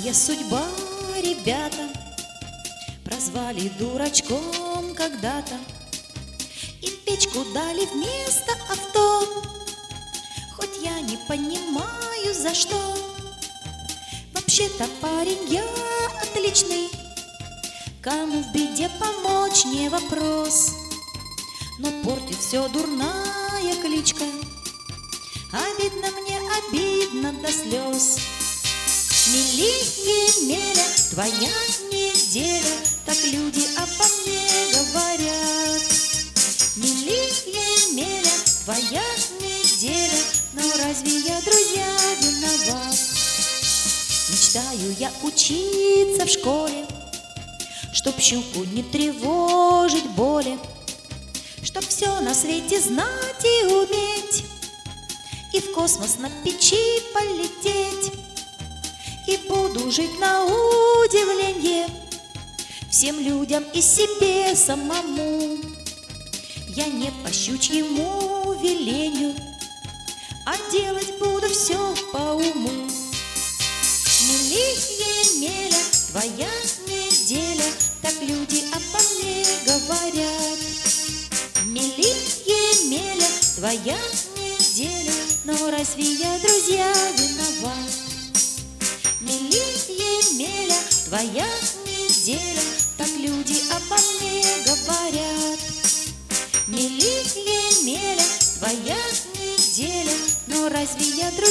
Моя судьба, ребята, прозвали дурачком когда-то, и печку дали вместо авто. Хоть я не понимаю, за что. Вообще-то парень я отличный, кому в беде помочь не вопрос. Но портит все дурная кличка, обидно мне, обидно до слез. Мели, Емеля, твоя неделя, так люди обо мне говорят. Мели, Емеля, твоя неделя, но разве я, друзья, виноват? Мечтаю я учиться в школе, чтоб щуку не тревожить боли, чтоб все на свете знать и уметь, и в космос на печи полететь. И буду жить на удивление всем людям и себе самому. Я не по щучьему велению, а делать буду все по уму. Мели, Емеля, твоя неделя, так люди обо мне говорят. Мели, Емеля, твоя неделя, но разве я, друзья, виноват? Мели, Емеля, твоя неделя, так люди обо мне говорят. Мели, Емеля, твоя неделя, но разве я, друзья,